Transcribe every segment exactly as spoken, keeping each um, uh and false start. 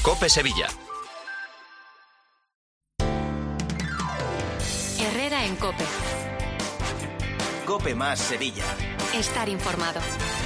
COPE Sevilla. Herrera en COPE. COPE más Sevilla. Estar informado.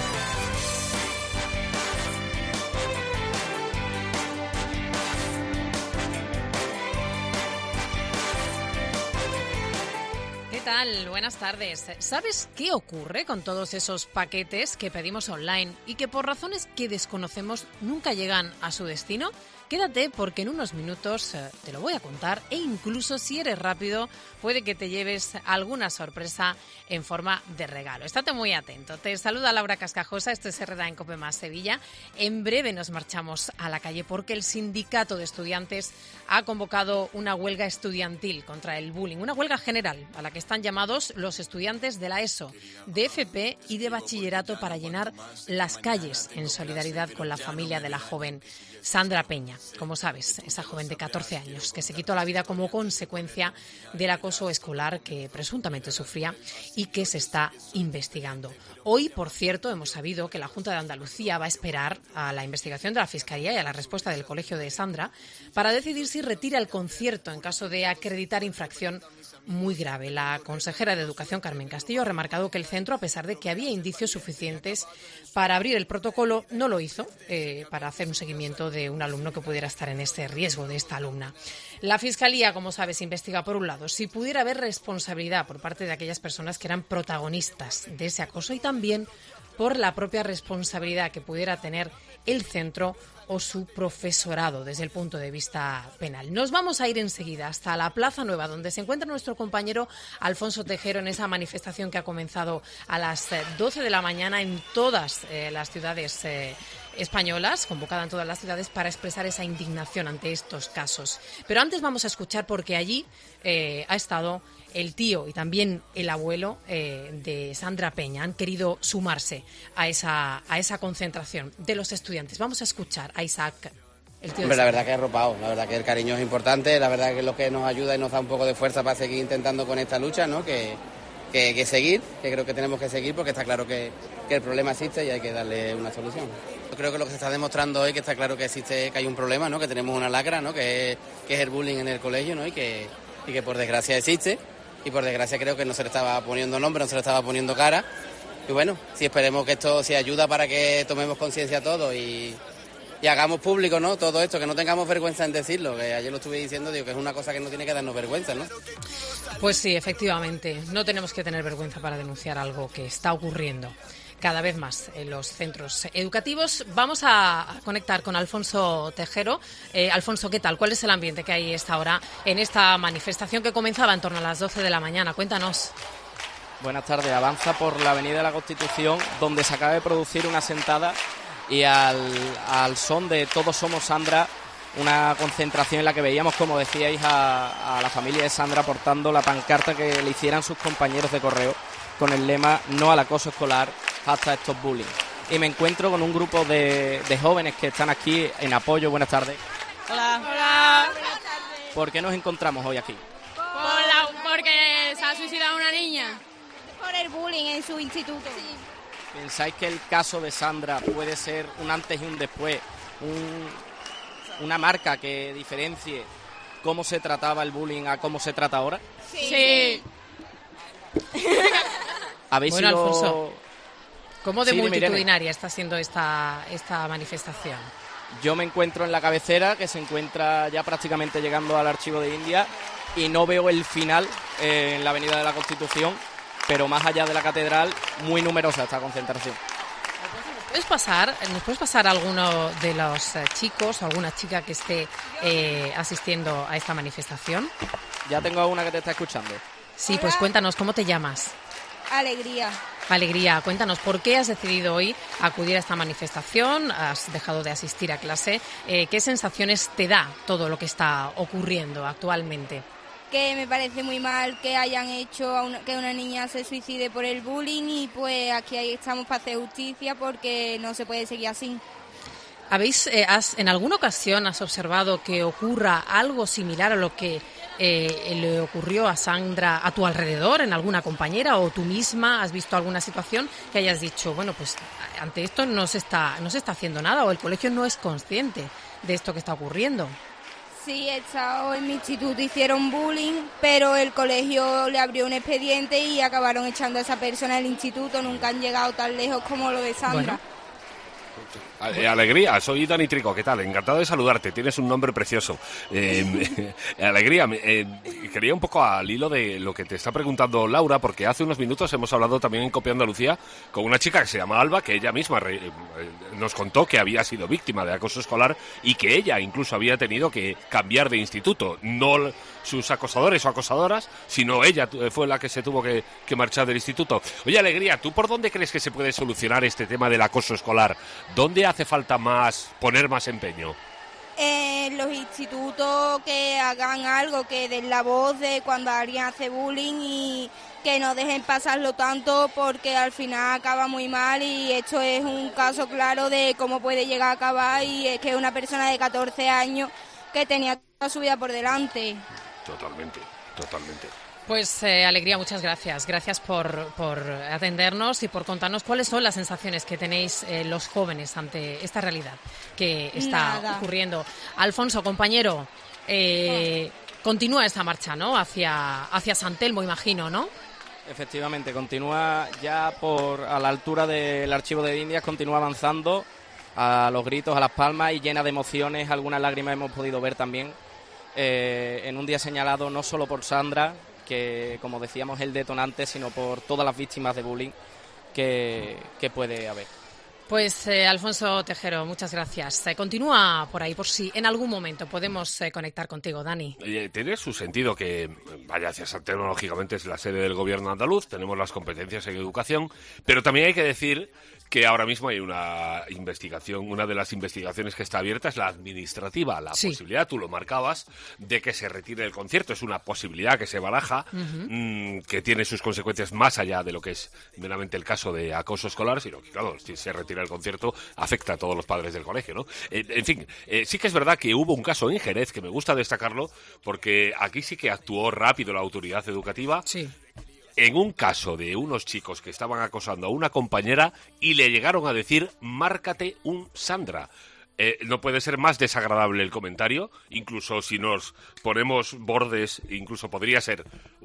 ¿Qué tal? Buenas tardes. ¿Sabes qué ocurre con todos esos paquetes que pedimos online y que por razones que desconocemos nunca llegan a su destino? Quédate porque en unos minutos eh, te lo voy a contar e incluso si eres rápido puede que te lleves alguna sorpresa en forma de regalo. Estate muy atento. Te saluda Laura Cascajosa, esto es Herrera en COPE más Sevilla. En breve nos marchamos a la calle porque el sindicato de estudiantes ha convocado una huelga estudiantil contra el bullying, una huelga general a la que están llamados los estudiantes de la ESO, de F P y de bachillerato para llenar las calles en solidaridad con la familia de la joven Sandra Peña. Como sabes, esa joven de catorce años que se quitó la vida como consecuencia del acoso escolar que presuntamente sufría y que se está investigando. Hoy, por cierto, hemos sabido que la Junta de Andalucía va a esperar a la investigación de la Fiscalía y a la respuesta del colegio de Sandra para decidir si retira el concierto en caso de acreditar infracción muy grave. La consejera de Educación, Carmen Castillo, ha remarcado que el centro, a pesar de que había indicios suficientes para abrir el protocolo, no lo hizo eh, para hacer un seguimiento de un alumno que pudiera estar en este riesgo, de esta alumna. La Fiscalía, como sabes, investiga, por un lado, si pudiera haber responsabilidad por parte de aquellas personas que eran protagonistas de ese acoso y también por la propia responsabilidad que pudiera tener el centro o su profesorado desde el punto de vista penal. Nos vamos a ir enseguida hasta la Plaza Nueva, donde se encuentra nuestro compañero Alfonso Tejero en esa manifestación que ha comenzado a las doce de la mañana en todas eh, las ciudades eh, españolas, convocada en todas las ciudades para expresar esa indignación ante estos casos. Pero antes vamos a escuchar porque allí eh, ha estado el tío y también el abuelo eh, de Sandra Peña. Han querido sumarse a esa, a esa concentración de los estudiantes. Vamos a escuchar a Isaac, el tío. Hombre, la verdad que es arropado, la verdad que el cariño es importante, la verdad que es lo que nos ayuda y nos da un poco de fuerza para seguir intentando con esta lucha, ¿no? Que, que, que seguir, que creo que tenemos que seguir porque está claro que, que el problema existe y hay que darle una solución. Yo creo que lo que se está demostrando hoy que está claro que existe, que hay un problema, ¿no? Que tenemos una lacra, ¿no? Que es, que es el bullying en el colegio, ¿no? Y que, y que por desgracia existe. Y por desgracia creo que no se le estaba poniendo nombre, no se le estaba poniendo cara. Y bueno, si esperemos que esto se ayuda para que tomemos conciencia todos y, y hagamos público, ¿no? Todo esto, que no tengamos vergüenza en decirlo, que ayer lo estuve diciendo, digo que es una cosa que no tiene que darnos vergüenza, ¿no? Pues sí, efectivamente, no tenemos que tener vergüenza para denunciar algo que está ocurriendo cada vez más en los centros educativos. Vamos a conectar con Alfonso Tejero. Eh, Alfonso, ¿qué tal? ¿Cuál es el ambiente que hay esta hora en esta manifestación que comenzaba en torno a las doce de la mañana? Cuéntanos. Buenas tardes. Avanza por la Avenida de la Constitución, donde se acaba de producir una sentada y al, al son de Todos somos Sandra, una concentración en la que veíamos, como decíais, a, a la familia de Sandra portando la pancarta que le hicieran sus compañeros de correo con el lema "No al acoso escolar, hasta estos bullying". Y me encuentro con un grupo de, de jóvenes que están aquí en apoyo. Buenas tardes. Hola. Hola. ¿Por qué nos encontramos hoy aquí? Por la, porque se ha suicidado una niña. Por el bullying en su instituto. Sí. ¿Pensáis que el caso de Sandra puede ser un antes y un después, un, una marca que diferencie cómo se trataba el bullying a cómo se trata ahora? Sí. sí. ¿Habéis bueno, sido... Alfonso, ¿cómo de sí, multitudinaria está siendo esta, esta manifestación? Yo me encuentro en la cabecera, que se encuentra ya prácticamente llegando al Archivo de India, y no veo el final eh, en la Avenida de la Constitución, pero más allá de la catedral, muy numerosa esta concentración. ¿Puedes pasar, ¿Nos puedes pasar alguno de los eh, chicos o alguna chica que esté eh, asistiendo a esta manifestación? Ya tengo a una que te está escuchando. Sí, pues cuéntanos, ¿cómo te llamas? Alegría. Alegría, cuéntanos, ¿por qué has decidido hoy acudir a esta manifestación? ¿Has dejado de asistir a clase? Eh, ¿Qué sensaciones te da todo lo que está ocurriendo actualmente? Que me parece muy mal que hayan hecho a una, que una niña se suicide por el bullying y pues aquí estamos para hacer justicia porque no se puede seguir así. ¿Habéis, eh, has, en alguna ocasión has observado que ocurra algo similar a lo que eh, le ocurrió a Sandra a tu alrededor, en alguna compañera o tú misma? ¿Has visto alguna situación que hayas dicho, bueno, pues ante esto no se está, no se está haciendo nada o el colegio no es consciente de esto que está ocurriendo. Sí, he estado en mi instituto, hicieron bullying, pero el colegio le abrió un expediente y acabaron echando a esa persona del instituto. Nunca han llegado tan lejos como lo de Sandra. Bueno. Alegría, soy Dani Trico, ¿qué tal? Encantado de saludarte, tienes un nombre precioso. Eh, Alegría, eh, quería un poco al hilo de lo que te está preguntando Laura, porque hace unos minutos hemos hablado también en Copia Andalucía con una chica que se llama Alba, que ella misma re, eh, nos contó que había sido víctima de acoso escolar y que ella incluso había tenido que cambiar de instituto, no sus acosadores o acosadoras, sino ella fue la que se tuvo que, que marchar del instituto. Oye, Alegría, ¿tú por dónde crees que se puede solucionar este tema del acoso escolar? ¿Dónde hace falta más, poner más empeño? Eh, los institutos que hagan algo, que den la voz de cuando alguien hace bullying y que no dejen pasarlo tanto, porque al final acaba muy mal y esto es un caso claro de cómo puede llegar a acabar, y es que es una persona de catorce años que tenía toda su vida por delante. Totalmente, totalmente. Pues eh, Alegría, muchas gracias. Gracias por, por atendernos y por contarnos cuáles son las sensaciones que tenéis eh, los jóvenes ante esta realidad que está Nada. ocurriendo. Alfonso, compañero, eh, continúa esta marcha, ¿no? Hacia, hacia San Telmo, imagino, ¿no? Efectivamente, continúa ya por a la altura del Archivo de Indias, continúa avanzando a los gritos, a las palmas y llena de emociones. Algunas lágrimas hemos podido ver también eh, en un día señalado no solo por Sandra, que como decíamos es el detonante, sino por todas las víctimas de bullying que, que puede haber. Pues eh, Alfonso Tejero, muchas gracias. Eh, continúa por ahí, por si en algún momento podemos eh, conectar contigo, Dani. Eh, tiene su sentido que, vaya, hacia San Telmo, lógicamente es la sede del gobierno andaluz, tenemos las competencias en educación, pero también hay que decir que ahora mismo hay una investigación, una de las investigaciones que está abierta es la administrativa, la Sí. posibilidad, tú lo marcabas, de que se retire el concierto. Es una posibilidad que se baraja, Uh-huh. mmm, que tiene sus consecuencias más allá de lo que es meramente el caso de acoso escolar, sino que, claro, si se retira el concierto, afecta a todos los padres del colegio, ¿no? Eh, en fin, eh, sí que es verdad que hubo un caso en Jerez, que me gusta destacarlo, porque aquí sí que actuó rápido la autoridad educativa. Sí. En un caso de unos chicos que estaban acosando a una compañera y le llegaron a decir, márcate un Sandra. Eh, no puede ser más desagradable el comentario, incluso si nos ponemos bordes, incluso podría ser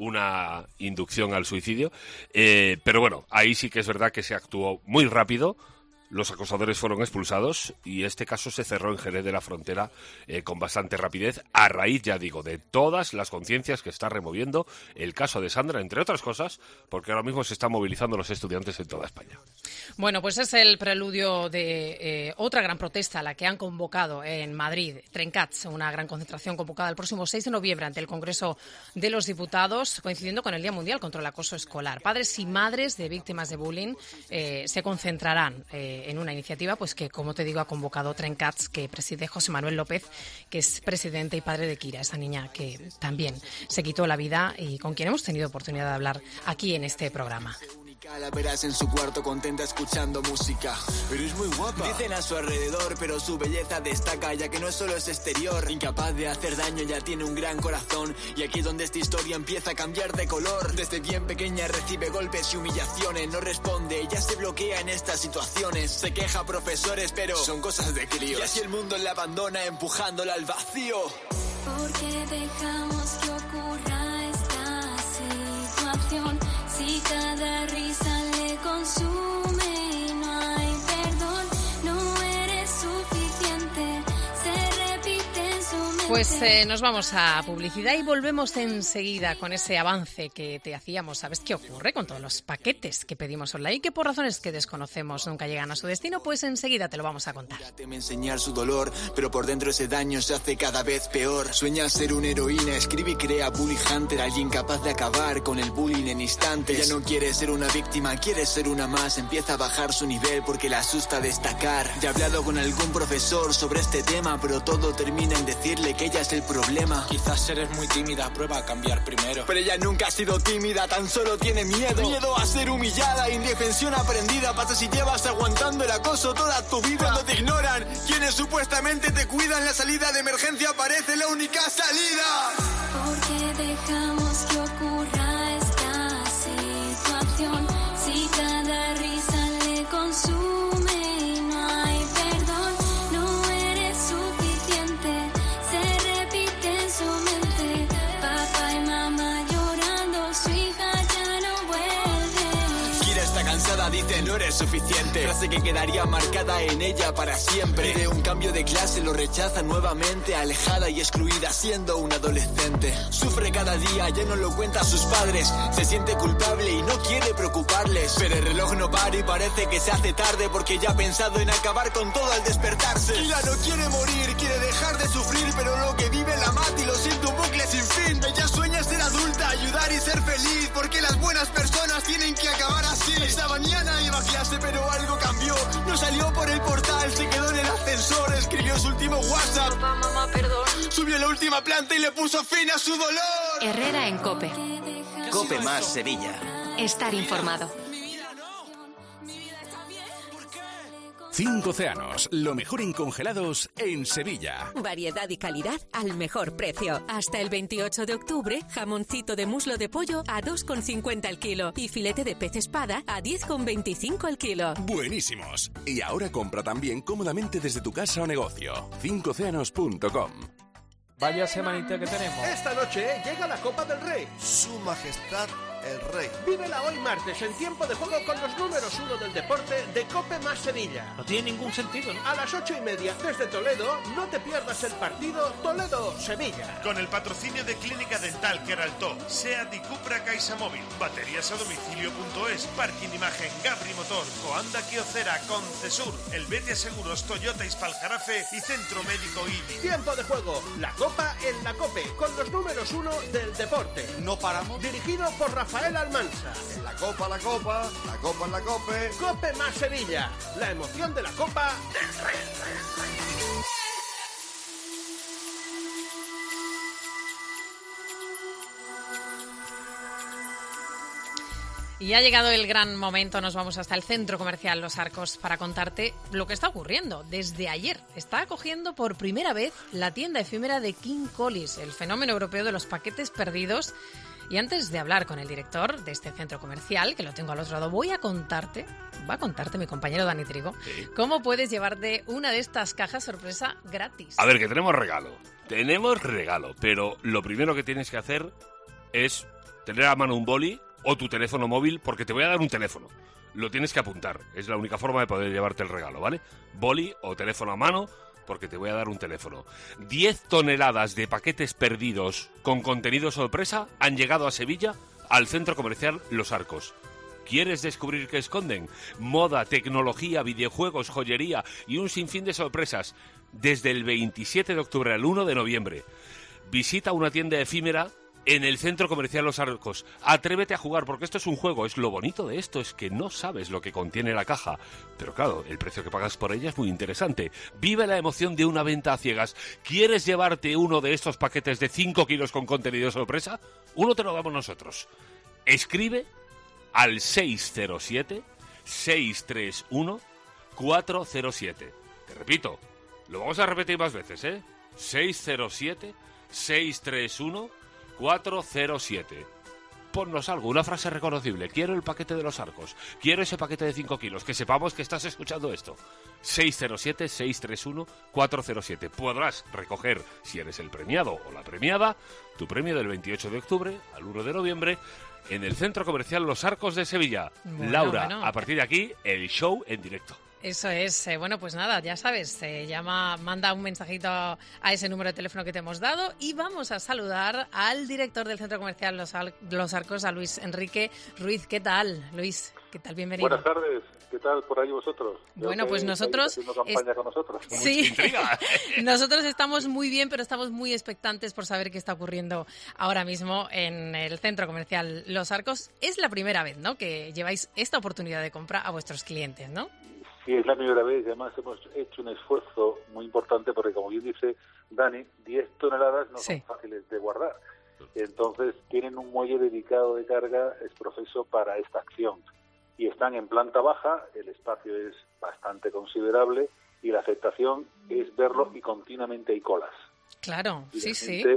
una inducción al suicidio. Eh, pero bueno, ahí sí que es verdad que se actuó muy rápido. Los acosadores fueron expulsados y este caso se cerró en Jerez de la Frontera eh, con bastante rapidez, a raíz, ya digo, de todas las conciencias que está removiendo el caso de Sandra, entre otras cosas, porque ahora mismo se están movilizando los estudiantes en toda España. Bueno, pues es el preludio de eh, otra gran protesta, la que han convocado en Madrid, Trencats, una gran concentración convocada el próximo seis de noviembre ante el Congreso de los Diputados, coincidiendo con el Día Mundial contra el Acoso Escolar. Padres y madres de víctimas de bullying eh, se concentrarán eh, en una iniciativa pues que, como te digo, ha convocado Trencats, que preside José Manuel López, que es presidente y padre de Kira, esa niña que también se quitó la vida y con quien hemos tenido oportunidad de hablar aquí en este programa. La verás en su cuarto contenta escuchando música, pero es muy guapa. Dicen a su alrededor, pero su belleza destaca, ya que no solo es exterior. Incapaz de hacer daño, ya tiene un gran corazón, y aquí es donde esta historia empieza a cambiar de color. Desde bien pequeña recibe golpes y humillaciones, no responde, ya se bloquea en estas situaciones. Se queja a profesores, pero son cosas de críos. Y así el mundo la abandona, empujándola al vacío. Porque dejamos que ocurra esta situación. Si cada risa le consume y no hay perdón, no eres suficiente, se repite en su mente. Pues eh, nos vamos a publicidad y volvemos enseguida con ese avance que te hacíamos. ¿Sabes qué ocurre con todos los paquetes que pedimos online y que por razones que desconocemos nunca llegan a su destino? Pues enseguida te lo vamos a contar. Teme enseñar su dolor, pero por dentro ese daño se hace cada vez peor. Sueña ser una heroína, escribe y crea Bully Hunter, alguien capaz de acabar con el bullying en instantes. Ella no quiere ser una víctima, quiere ser una más. Empieza a bajar su nivel porque le asusta destacar. Ya he hablado con algún profesor sobre este tema, pero todo termina en decirle que ella es el problema. Quizás eres muy tímida, prueba a cambiar primero. Pero ella nunca ha sido tímida, tan solo tiene miedo. Miedo a ser humillada, indefensión aprendida. Pasa si llevas aguantando el acoso toda tu vida. Cuando te ignoran, quienes supuestamente te cuidan, la salida de emergencia parece la única salida. Porque dejamos que ocurra esta situación. Si cada risa le consume y no hay perdón, no eres suficiente. suficiente, no eres suficiente. Frase que quedaría marcada en ella para siempre. De un cambio de clase lo rechaza nuevamente, alejada y excluida siendo un adolescente. Sufre cada día, ya no lo cuenta a sus padres. Se siente culpable y no quiere preocuparles. Pero el reloj no para y parece que se hace tarde, porque ya ha pensado en acabar con todo al despertarse. Ella no quiere morir, quiere dejar de sufrir, pero lo que vive la mata y lo siente un bucle sin fin. Ella sueña ser adulta, ayudar y ser feliz, porque las buenas personas tienen que acabar así. Esta mañana iba a clase pero algo cambió. No salió por el portal, se quedó en el ascensor. Escribió su último WhatsApp. Papá, mamá, perdón. Subió la última planta y le puso fin a su dolor. Herrera en COPE. COPE más Sevilla. Estar informado. Cinco Océanos, lo mejor en congelados en Sevilla. Variedad y calidad al mejor precio. Hasta el veintiocho de octubre, jamoncito de muslo de pollo a dos con cincuenta el kilo y filete de pez espada a diez con veinticinco el kilo. Buenísimos. Y ahora compra también cómodamente desde tu casa o negocio. cinco océanos punto com. Vaya semanita que tenemos. Esta noche llega la Copa del Rey. Su Majestad el Rey. Vívela hoy martes en tiempo de juego con los números uno del deporte de COPE más Sevilla. No tiene ningún sentido, ¿no? A las ocho y media desde Toledo, no te pierdas el partido Toledo-Sevilla. Con el patrocinio de Clínica Dental Queraltó, SEAT y Cupra CaixaMóvil, baterías a domicilio punto es, Parking Imagen, Gabri Motor, Coanda Quiocera, Concesur, El Betia Seguros, Toyota Ispaljarafe y Centro Médico I B I. Tiempo de juego, la Copa en la COPE, con los números uno del deporte. No paramos. Dirigido por Rafael Almansa. En la Copa, la Copa, la Copa en la COPE. COPE más Sevilla, la emoción de la Copa del Rey. Y ha llegado el gran momento, nos vamos hasta el Centro Comercial Los Arcos para contarte lo que está ocurriendo. Desde ayer está acogiendo por primera vez la tienda efímera de King Collis, el fenómeno europeo de los paquetes perdidos. Y antes de hablar con el director de este centro comercial, que lo tengo al otro lado, voy a contarte, va a contarte mi compañero Dani Trigo, sí, cómo puedes llevarte una de estas cajas sorpresa gratis. A ver, que tenemos regalo, tenemos regalo, pero lo primero que tienes que hacer es tener a mano un boli o tu teléfono móvil, porque te voy a dar un teléfono. Lo tienes que apuntar, es la única forma de poder llevarte el regalo, ¿vale? Boli o teléfono a mano, porque te voy a dar un teléfono. diez toneladas de paquetes perdidos con contenido sorpresa han llegado a Sevilla, al Centro Comercial Los Arcos. ¿Quieres descubrir qué esconden? Moda, tecnología, videojuegos, joyería y un sinfín de sorpresas. Desde el veintisiete de octubre al uno de noviembre. Visita una tienda efímera en el Centro Comercial Los Arcos. Atrévete a jugar, porque esto es un juego. Es lo bonito de esto, es que no sabes lo que contiene la caja. Pero claro, el precio que pagas por ella es muy interesante. Vive la emoción de una venta a ciegas. ¿Quieres llevarte uno de estos paquetes de cinco kilos con contenido sorpresa? Uno te lo damos nosotros. Escribe al seis cero siete, seis tres uno, cuatro cero siete. Te repito, lo vamos a repetir más veces, ¿eh? seis cero siete, seis tres uno, cuatro cero siete. Ponnos algo, una frase reconocible. Quiero el paquete de Los Arcos. Quiero ese paquete de cinco kilos. Que sepamos que estás escuchando esto. seis cero siete, seis tres uno, cuatro cero siete. Podrás recoger, si eres el premiado o la premiada, tu premio del veintiocho de octubre al uno de noviembre en el Centro Comercial Los Arcos de Sevilla. Bueno, Laura, bueno. A partir de aquí, el show en directo. Eso es. Eh, bueno, pues nada, ya sabes, se llama, manda un mensajito a ese número de teléfono que te hemos dado y vamos a saludar al director del Centro Comercial Los, Al- Los Arcos, a Luis Enrique Ruiz. ¿Qué tal, Luis? ¿Qué tal? Bienvenido. Buenas tardes. ¿Qué tal por ahí vosotros? Bueno, pues nosotros... campaña es... con nosotros. Sí, nosotros estamos muy bien, pero estamos muy expectantes por saber qué está ocurriendo ahora mismo en el Centro Comercial Los Arcos. Es la primera vez, ¿no?, que lleváis esta oportunidad de compra a vuestros clientes, ¿no? Sí, es la primera vez y además hemos hecho un esfuerzo muy importante porque, como bien dice Dani, diez toneladas no sí. son fáciles de guardar. Entonces tienen un muelle dedicado de carga, es proceso para esta acción. Y están en planta baja, el espacio es bastante considerable y la aceptación es verlo y continuamente hay colas. Claro, y sí, sí.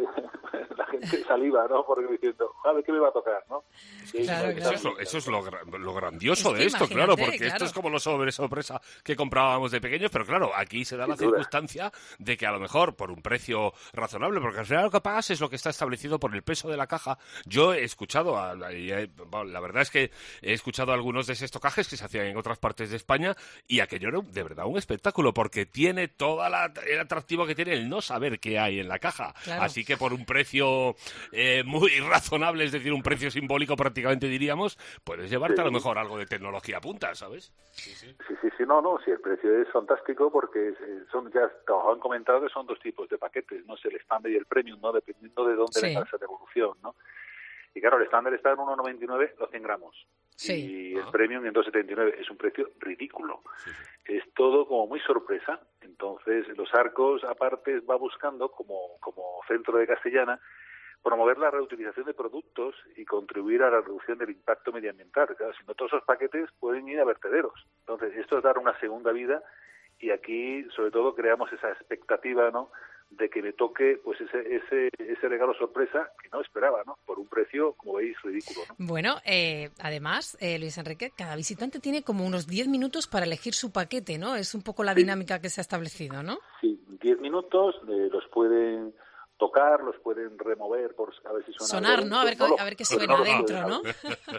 la gente saliva, ¿no? Porque diciendo, a ver qué me va a tocar, ¿no? Claro, claro. Eso es lo, eso es lo, lo grandioso es de esto, claro, porque claro. esto es como los sobre sorpresa que comprábamos de pequeños, pero claro, aquí se da la circunstancia de que a lo mejor por un precio razonable, porque al final lo que pagas es lo que está establecido por el peso de la caja. Yo he escuchado, a, la, la verdad es que he escuchado algunos de esos tocajes que se hacían en otras partes de España y aquello era de verdad un espectáculo, porque tiene toda la, el atractivo que tiene el no saber qué hay en la caja. Claro. Así que por un precio eh, muy razonable, es decir, un precio simbólico prácticamente diríamos, puedes llevarte sí. a lo mejor algo de tecnología a punta, ¿sabes? Sí, sí, sí, sí, sí no, no, sí, el precio es fantástico porque son, ya os han comentado que son dos tipos de paquetes, no sé, el estándar y el premium, ¿no? Dependiendo de dónde sí. venga esa devolución, ¿no? Y claro, el estándar está en uno noventa y nueve los cien gramos. Sí. Y el ah. premium en dos setenta y nueve. Es un precio ridículo. Sí, sí. Es todo como muy sorpresa. Entonces, los Arcos, aparte, va buscando, como, como centro de Castellana, promover la reutilización de productos y contribuir a la reducción del impacto medioambiental. Claro, si no, todos esos paquetes pueden ir a vertederos. Entonces, esto es dar una segunda vida y aquí, sobre todo, creamos esa expectativa, ¿no?, de que me toque pues ese ese ese regalo sorpresa que no esperaba, ¿no? Por un precio, como veis, ridículo, ¿no? Bueno, eh, además, eh, Luis Enrique, cada visitante tiene como unos diez minutos para elegir su paquete, ¿no? Es un poco la sí. dinámica que se ha establecido, ¿no? Sí, diez minutos, eh, los pueden tocar, los pueden remover por a ver si suena sonar, ¿no? A ver, no, a ver qué suena no adentro, ¿no?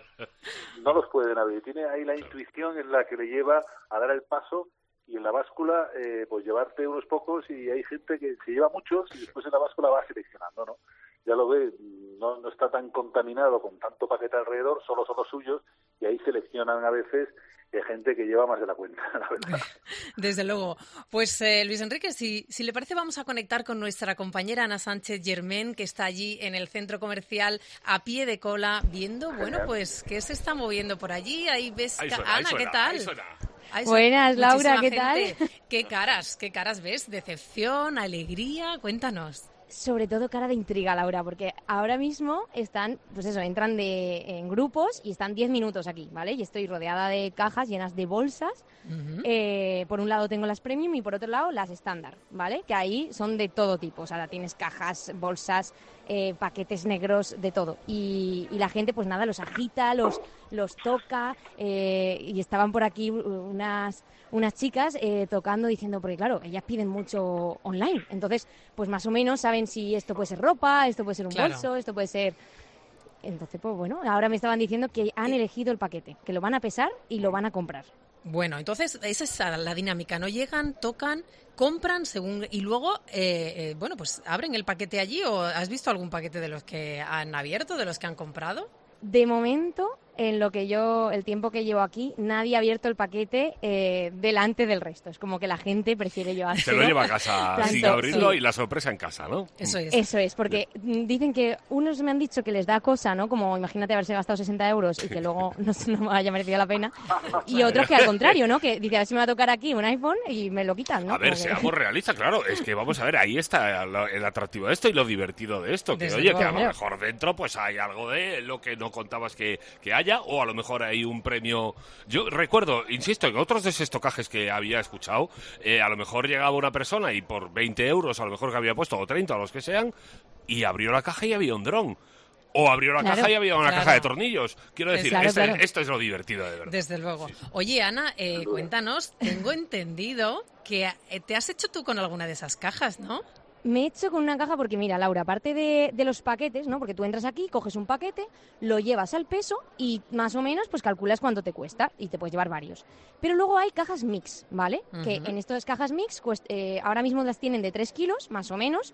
No los pueden abrir. Tiene ahí la intuición en la que le lleva a dar el paso. Y en la báscula, eh, pues llevarte unos pocos y hay gente que se lleva muchos y después en la báscula va seleccionando, ¿no? Ya lo ve, no, no está tan contaminado con tanto paquete alrededor, solo son los suyos y ahí seleccionan a veces hay gente que lleva más de la cuenta, la verdad. Desde luego. Pues eh, Luis Enrique, si, si le parece vamos a conectar con nuestra compañera Ana Sánchez Germén, que está allí en el centro comercial a pie de cola viendo, Genial. bueno, pues qué se está moviendo por allí. Ahí ves, ahí suena, Ana, ahí suena, ¿qué tal? Ahí suena. Ay, Buenas, Laura, ¿qué gente. tal? ¿Qué caras, qué caras ves? ¿Decepción, alegría? Cuéntanos. Sobre todo cara de intriga, Laura, porque ahora mismo están, pues eso, entran de, en grupos y están diez minutos aquí, ¿vale? Y estoy rodeada de cajas llenas de bolsas. Uh-huh. Eh, por un lado tengo las premium y por otro lado las estándar, ¿vale? Que ahí son de todo tipo, o sea, tienes cajas, bolsas, eh, paquetes negros, de todo. Y, y la gente, pues nada, los agita, los, los toca, eh, y estaban por aquí unas... unas chicas eh, tocando, diciendo, porque claro, ellas piden mucho online, entonces, pues más o menos saben si esto puede ser ropa, esto puede ser un claro. bolso, esto puede ser... Entonces, pues bueno, ahora me estaban diciendo que han elegido el paquete, que lo van a pesar y lo van a comprar. Bueno, entonces esa es la dinámica, ¿no? Llegan, tocan, compran según y luego, eh, eh, bueno, pues abren el paquete allí. ¿O has visto algún paquete de los que han abierto, de los que han comprado? De momento, en lo que yo, el tiempo que llevo aquí, nadie ha abierto el paquete eh, delante del resto. Es como que la gente prefiere llevarse. Se lo lleva a casa Tanto, sin abrirlo sí. y la sorpresa en casa, ¿no? Eso es. Eso es, porque dicen que unos me han dicho que les da cosa, ¿no? Como imagínate haberse gastado sesenta euros y que luego no, no me haya merecido la pena. Y otros que al contrario, ¿no? Que dice, a ver si me va a tocar aquí un iPhone y me lo quitan, ¿no? A ver, como seamos que... realistas, claro. Es que vamos a ver, ahí está el atractivo de esto y lo divertido de esto. Que Desde oye, luego, que a lo mejor dentro pues hay algo de lo que no contabas que, que haya, o a lo mejor hay un premio. Yo recuerdo, insisto, en otros de esos tocajes que había escuchado, eh, a lo mejor llegaba una persona y por veinte euros, a lo mejor que había puesto, o treinta, o los que sean, y abrió la caja y había un dron. O abrió la claro, caja y había una claro. caja de tornillos. Quiero decir, claro, este, claro. esto es lo divertido, de verdad. Desde luego. Oye, Ana, eh, cuéntanos, tengo entendido que te has hecho tú con alguna de esas cajas, ¿no? Me he hecho con una caja porque, mira, Laura, aparte de, de los paquetes, ¿no? Porque tú entras aquí, coges un paquete, lo llevas al peso y más o menos pues calculas cuánto te cuesta y te puedes llevar varios. Pero luego hay cajas mix, ¿vale? Uh-huh. Que en estas cajas mix cuest- eh, ahora mismo las tienen de tres kilos, más o menos,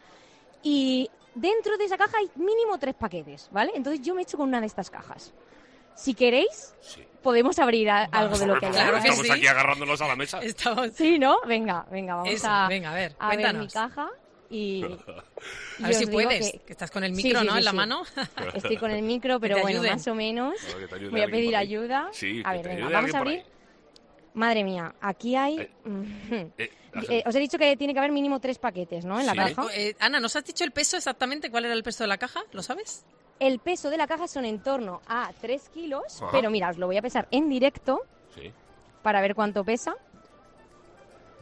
y dentro de esa caja hay mínimo tres paquetes, ¿vale? Entonces yo me he hecho con una de estas cajas. Si queréis, sí. podemos abrir a, algo de lo que hay. Claro que estamos sí. aquí agarrándonos a la mesa. Estamos... Sí, ¿no? Venga, venga, vamos Eso, a, venga, a ver, a ver mi caja. Y, a ver si puedes, que... que estás con el micro, sí, sí, ¿no? Sí, en la sí. mano. Estoy con el micro, pero bueno, ayuden. más o menos. Claro, voy a pedir ayuda. Sí, a ver, venga, vamos a abrir. Madre mía, aquí hay... Eh, eh, eh, os he dicho que tiene que haber mínimo tres paquetes, ¿no? En la sí. caja. Eh, Ana, ¿nos has dicho el peso exactamente? ¿Cuál era el peso de la caja? ¿Lo sabes? El peso de la caja son en torno a tres kilos, Ajá. pero mira, os lo voy a pesar en directo sí. para ver cuánto pesa.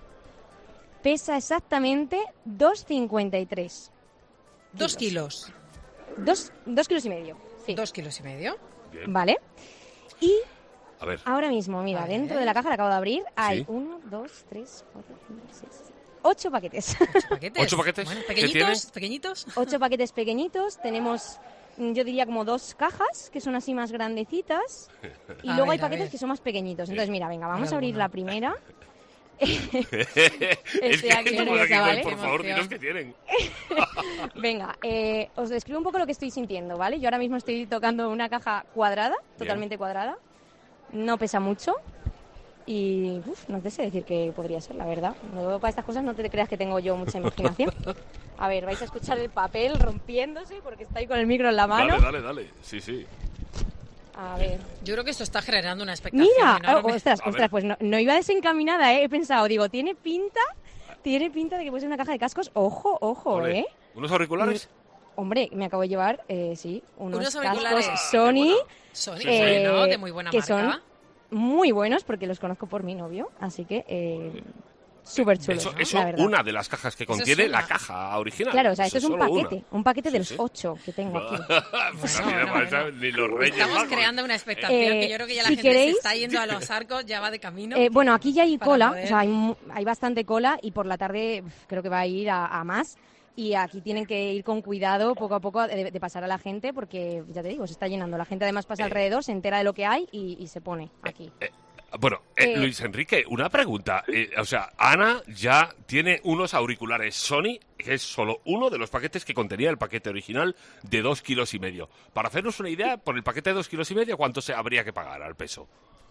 Pesa exactamente dos coma cincuenta y tres. Dos kilos. Dos, dos kilos y medio. Sí. ¿Dos kilos y medio? Bien. Vale. Y A ver. ahora mismo, mira, A dentro ver. de la caja, la acabo de abrir, hay Sí. uno, dos, tres, cuatro, cinco, seis, ocho paquetes. ¿Ocho paquetes? ¿Ocho paquetes? Bueno, ¿Qué ¿pequeñitos? tienes? ¿Pequeñitos? Ocho paquetes pequeñitos. Tenemos, mm, yo diría, como dos cajas, que son así más grandecitas. Y A luego ver, hay a paquetes ver. que son más pequeñitos. Entonces, mira, venga, vamos Hay a abrir alguno. la primera. es Estoy que, aquí estamos nerviosa, aquí, ¿vale? por Qué favor, emoción. dinos que tienen. Venga, eh, os describo un poco lo que estoy sintiendo, ¿vale? Yo ahora mismo estoy tocando una caja cuadrada, totalmente cuadrada. No pesa mucho. Y uf, no te sé decir qué podría ser, la verdad. No, para estas cosas no te creas que tengo yo mucha imaginación. A ver, vais a escuchar el papel rompiéndose porque está ahí con el micro en la mano. Dale, dale, dale. Sí, sí. A ver. Yo creo que esto está generando una expectación Mira, enorme. oh, ostras, A ver. ostras, pues no, no iba desencaminada, ¿eh? He pensado, digo, tiene pinta, tiene pinta de que puede ser una caja de cascos. Ojo, ojo, Ole. ¿eh? ¿Unos auriculares? Hombre, me acabo de llevar, eh, sí, unos, Unos cascos auriculares. Sony. Sony, Sí, eh, bueno, de muy buena que marca. son muy buenos porque los conozco por mi novio, así que eh, súper chulos, Eso, ¿no? eso la verdad. una de las cajas que Eso es contiene una. la caja original. Claro, o sea, esto Eso es un solo una. paquete, un paquete de los Sí, sí. ocho que tengo aquí. Pues Bueno, mira, bueno, macho, ni los reyes Estamos magos. creando una expectación Eh, que yo creo que ya la si gente queréis- se está yendo a los arcos, ya va de camino. Eh, bueno, aquí ya hay para cola, poder- o sea, hay, mu- hay bastante cola y por la tarde uf, creo que va a ir a, a más. Y aquí tienen que ir con cuidado poco a poco de, de pasar a la gente porque, ya te digo, se está llenando. La gente además pasa alrededor, se entera de lo que hay y, y se pone aquí. Bueno, eh, Eh, Luis Enrique, una pregunta. Eh, o sea, Ana ya tiene unos auriculares Sony, que es solo uno de los paquetes que contenía el paquete original de dos kilos y medio. Para hacernos una idea, por el paquete de dos kilos y medio, ¿cuánto se habría que pagar al peso?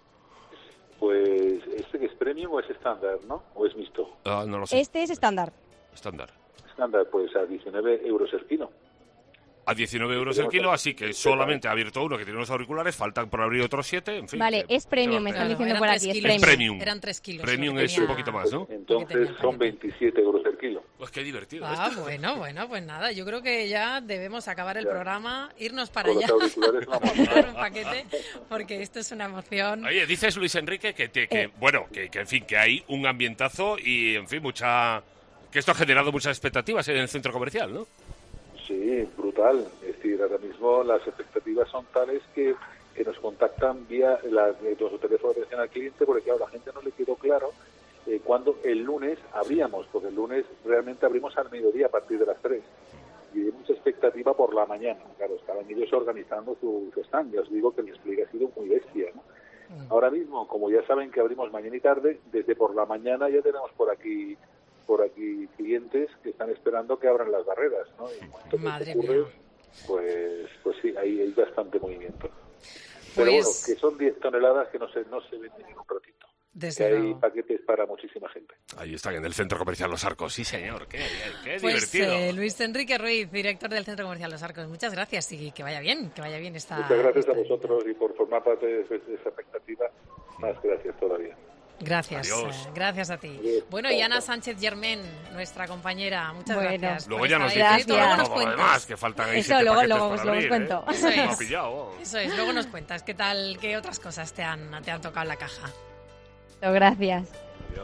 Pues, ¿este es premium o es estándar, no? ¿O es mixto? Ah, no lo sé. Este es estándar. Estándar. Estándar, pues a diecinueve euros el kilo. A diecinueve euros el kilo, así que solamente ha abierto uno que tiene unos auriculares, faltan por abrir otros siete, en fin. Vale, que- es premium, me que- están Claro, diciendo eran por tres aquí, es kilos. premium. Premium. Eran tres kilos. Premium lo que es tenía- un poquito más, ¿no? Entonces tenía el son paquete. veintisiete euros el kilo. Pues qué divertido. Ah, esto. bueno, bueno, pues nada, yo creo que ya debemos acabar el Ya. programa, irnos para Con los allá, auriculares vamos. comprar un paquete, porque esto es una emoción. Oye, dices, Luis Enrique, que, te- que Eh. bueno, que, que, en fin, que hay un ambientazo y, en fin, mucha... que esto ha generado muchas expectativas en el centro comercial, ¿no? Sí, brutal. Es decir, ahora mismo las expectativas son tales que, que nos contactan vía la, nuestro teléfono de atención al cliente, porque claro, a la gente no le quedó claro eh, cuándo el lunes abríamos, porque el lunes realmente abrimos al mediodía a partir de las tres. Y hay mucha expectativa por la mañana. Claro, estaban ellos organizando su, su stand. Ya os digo que el despliegue ha sido muy bestia, ¿no? Ahora mismo, como ya saben que abrimos mañana y tarde, desde por la mañana ya tenemos por aquí por aquí clientes que están esperando que abran las barreras, ¿no? Y en cuanto que Madre eso ocurre, mía. pues pues sí, ahí hay bastante movimiento. Pero Pues- bueno, que son diez toneladas que no se no se venden en un ratito. Desde Que hay luego. paquetes para muchísima gente. Ahí están, en el centro comercial Los Arcos. Sí, señor, qué, qué Pues divertido. eh, Luis Enrique Ruiz, director del Centro Comercial Los Arcos, muchas gracias y que vaya bien, que vaya bien esta... Muchas gracias a vosotros y por formar parte de, ese- de esa expectativa. Más gracias todavía. Gracias, Adiós. eh, gracias a ti. Adiós. Bueno, y Ana Sánchez Germén, nuestra compañera, muchas Bueno. gracias. Luego por ya estar nos ahí. dices Gracias. todo, Luego nos todo lo cuentas. demás, que faltan ahí Eso siete luego- paquetes luego para os lo abrir, cuento. ¿eh? Eso Me ha es. pillado. Eso es, luego nos cuentas qué tal, qué otras cosas te han, te han tocado en la caja. Gracias. Adiós.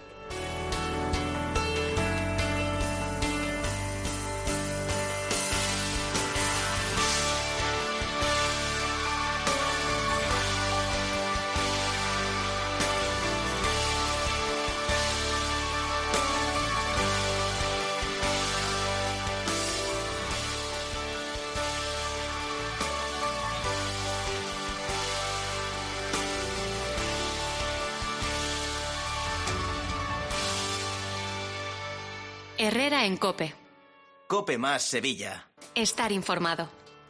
Herrera en Cope. Cope más Sevilla. Estar informado.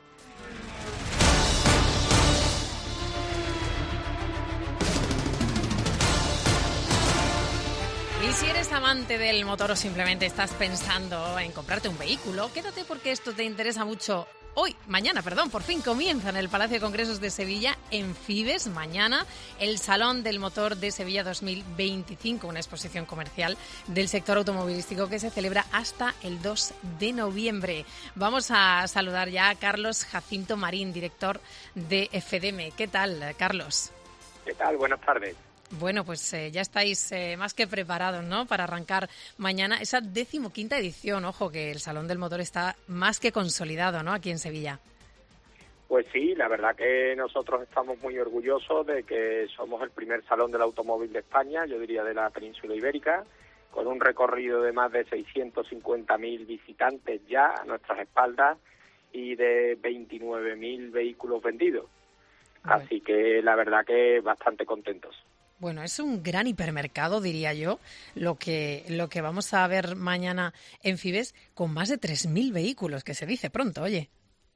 Y si eres amante del motor o simplemente estás pensando en comprarte un vehículo, quédate porque esto te interesa mucho. Hoy, mañana, perdón, por fin comienza en el Palacio de Congresos de Sevilla, en Fibes, mañana, el Salón del Motor de Sevilla dos mil veinticinco, una exposición comercial del sector automovilístico que se celebra hasta el dos de noviembre. Vamos a saludar ya a Carlos Jacinto Marín, director de F D M. ¿Qué tal, Carlos? ¿Qué tal? Buenas tardes. Bueno, pues eh, ya estáis eh, más que preparados, ¿no?, para arrancar mañana esa decimoquinta edición. Ojo, que el Salón del Motor está más que consolidado, ¿no?, aquí en Sevilla. Pues sí, la verdad que nosotros estamos muy orgullosos de que somos el primer salón del automóvil de España, yo diría de la península ibérica, con un recorrido de más de seiscientos cincuenta mil visitantes ya a nuestras espaldas y de veintinueve mil vehículos vendidos. Bueno. Así que la verdad que bastante contentos. Bueno, es un gran hipermercado, diría yo, lo que lo que vamos a ver mañana en Fives, con más de tres mil vehículos, que se dice pronto, oye.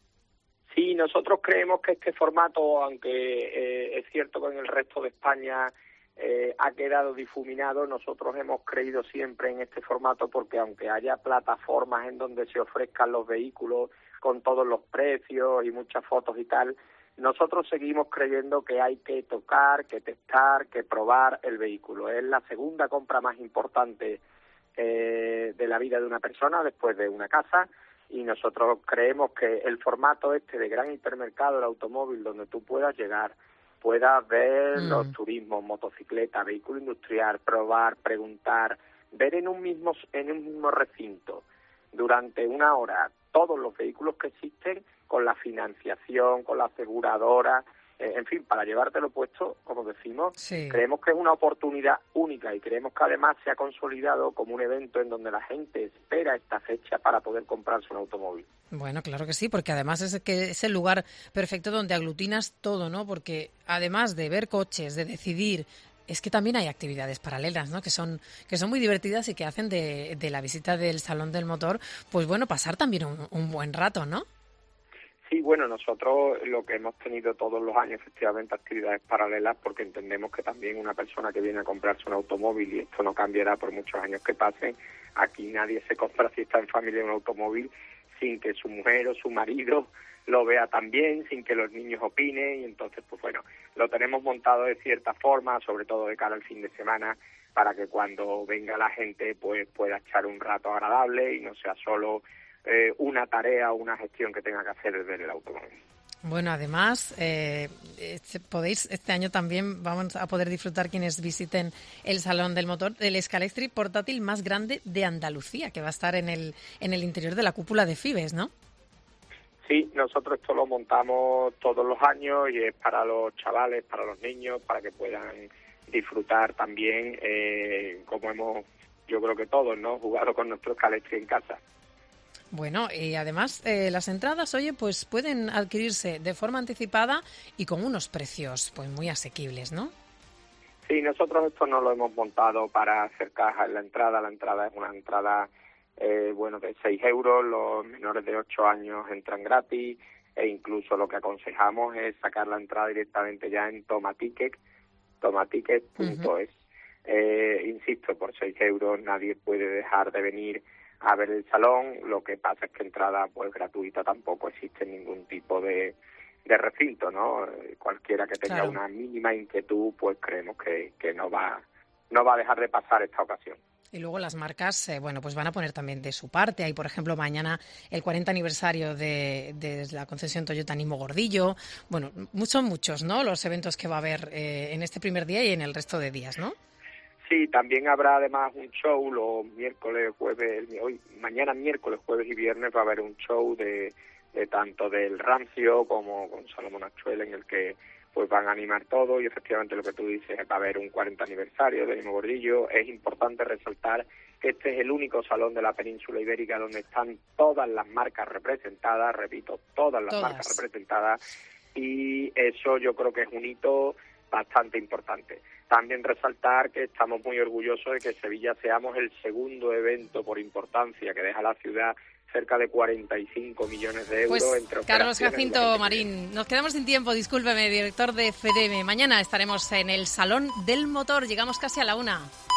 Sí, nosotros creemos que este formato, aunque eh, es cierto que en el resto de España eh, ha quedado difuminado, nosotros hemos creído siempre en este formato porque aunque haya plataformas en donde se ofrezcan los vehículos con todos los precios y muchas fotos y tal, nosotros seguimos creyendo que hay que tocar, que testar, que probar el vehículo. Es la segunda compra más importante eh, de la vida de una persona después de una casa, y nosotros creemos que el formato este de gran hipermercado, el automóvil, donde tú puedas llegar, puedas ver mm. los turismos, motocicleta, vehículo industrial, probar, preguntar, ver en un mismo en un mismo recinto durante una hora todos los vehículos que existen, con la financiación, con la aseguradora, eh, en fin, para llevártelo puesto, como decimos, sí. Creemos que es una oportunidad única y creemos que además se ha consolidado como un evento en donde la gente espera esta fecha para poder comprarse un automóvil. Bueno, claro que sí, porque además es que es el lugar perfecto donde aglutinas todo, ¿no? Porque además de ver coches, de decidir, es que también hay actividades paralelas, ¿no?, que son que son muy divertidas y que hacen de, de la visita del Salón del Motor, pues bueno, pasar también un, un buen rato, ¿no? Sí, bueno, nosotros lo que hemos tenido todos los años, efectivamente, actividades paralelas, porque entendemos que también una persona que viene a comprarse un automóvil, y esto no cambiará por muchos años que pasen, aquí nadie se compra si está en familia un automóvil sin que su mujer o su marido lo vea también, sin que los niños opinen, y entonces, pues bueno, lo tenemos montado de cierta forma, sobre todo de cara al fin de semana, para que cuando venga la gente, pues pueda echar un rato agradable y no sea solo eh, una tarea o una gestión que tenga que hacer desde el automóvil. Bueno, además, eh, este, podéis este año también vamos a poder disfrutar quienes visiten el Salón del Motor del Scalextric portátil más grande de Andalucía, que va a estar en el en el interior de la cúpula de Fives, ¿no? Sí, nosotros esto lo montamos todos los años y es para los chavales, para los niños, para que puedan disfrutar también, eh, como hemos, yo creo que todos, ¿no?, jugado con nuestro Scalextric en casa. Bueno, y además eh, las entradas, oye, pues pueden adquirirse de forma anticipada y con unos precios pues muy asequibles, ¿no? Sí, nosotros esto no lo hemos montado para hacer caja en la entrada. La entrada es una entrada, eh, bueno, de seis euros. Los menores de ocho años entran gratis e incluso lo que aconsejamos es sacar la entrada directamente ya en Tomaticket, tomaticket punto es. Uh-huh. Eh, insisto, por seis euros nadie puede dejar de venir a ver el salón. Lo que pasa es que entrada pues gratuita tampoco existe en ningún tipo de, de recinto, ¿no? Cualquiera que tenga claro. una mínima inquietud, pues creemos que, que no va no va a dejar de pasar esta ocasión. Y luego las marcas, eh, bueno, pues van a poner también de su parte. Hay, por ejemplo, mañana el cuarenta aniversario de, de la concesión Toyota Nimo Gordillo. Bueno, son muchos, ¿no?, los eventos que va a haber eh, en este primer día y en el resto de días, ¿no? Sí, también habrá además un show los miércoles, jueves, hoy, mañana miércoles, jueves y viernes va a haber un show de, de tanto del Rancio como con Salomón Achuel, en el que pues van a animar todo, y efectivamente lo que tú dices, va a haber un cuarenta aniversario de Nimo Gordillo. Es importante resaltar que este es el único salón de la península ibérica donde están todas las marcas representadas, repito, todas las todas. marcas representadas, y eso yo creo que es un hito bastante importante. También resaltar que estamos muy orgullosos de que Sevilla seamos el segundo evento por importancia que deja a la ciudad cerca de cuarenta y cinco millones de euros. Pues, entre Carlos Jacinto Marín, nos quedamos sin tiempo, discúlpeme, director de F D M. Mañana estaremos en el Salón del Motor, llegamos casi a la una.